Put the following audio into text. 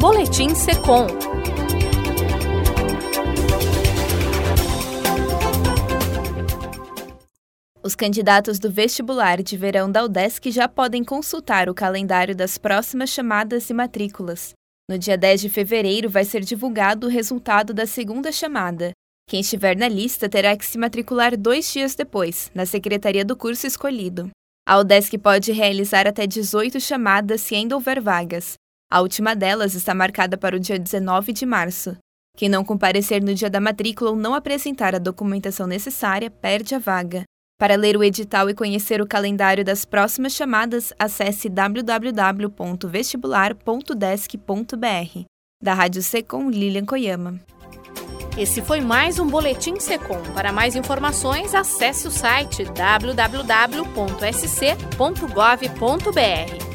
Boletim Secom. Os candidatos do vestibular de verão da UDESC já podem consultar o calendário das próximas chamadas e matrículas. No dia 10 de fevereiro vai ser divulgado o resultado da segunda chamada. Quem estiver na lista terá que se matricular 2 dias depois, na secretaria do curso escolhido. A UDESC pode realizar até 18 chamadas se ainda houver vagas. A última delas está marcada para o dia 19 de março. Quem não comparecer no dia da matrícula ou não apresentar a documentação necessária, perde a vaga. Para ler o edital e conhecer o calendário das próximas chamadas, acesse www.vestibular.udesc.br. Da Rádio Secom, Lilian Koyama. Esse foi mais um Boletim Secom. Para mais informações, acesse o site www.sc.gov.br.